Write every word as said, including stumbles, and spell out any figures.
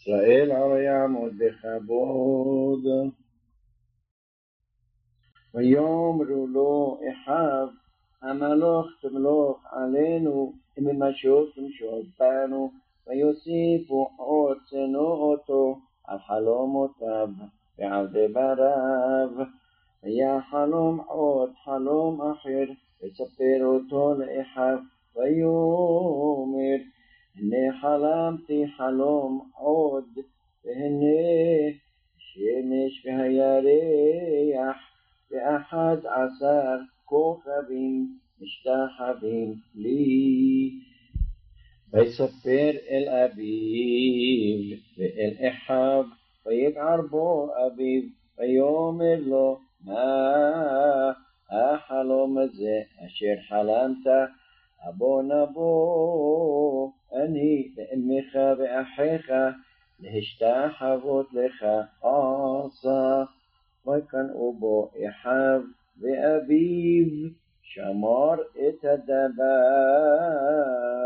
ישראל הרי יעמוד בכבוד. ויאמרו לו אחיו, המלוך תמלוך עלינו, וממשוך תמשוך בנו, ויוסיפו עוד שנוא אותו על חלומותיו ועל דבריו. ויחלום עוד חלום אחר, וספר אותו לאחיו, ויאמר, הנה חלמתי חלום עוד, והנה שמש והירח ואחד עשר כוכבים משתחווים לי. ויספר אל אביו ואל אחיו, ויגער בו אביו, ויאמר לו, מה החלום הזה אשר חלמת? אבוא נבוא אני ואמך ואחיך להשתחוות לך עשה. ויקנאו בו אחיו ואביו, שמר את הדבר.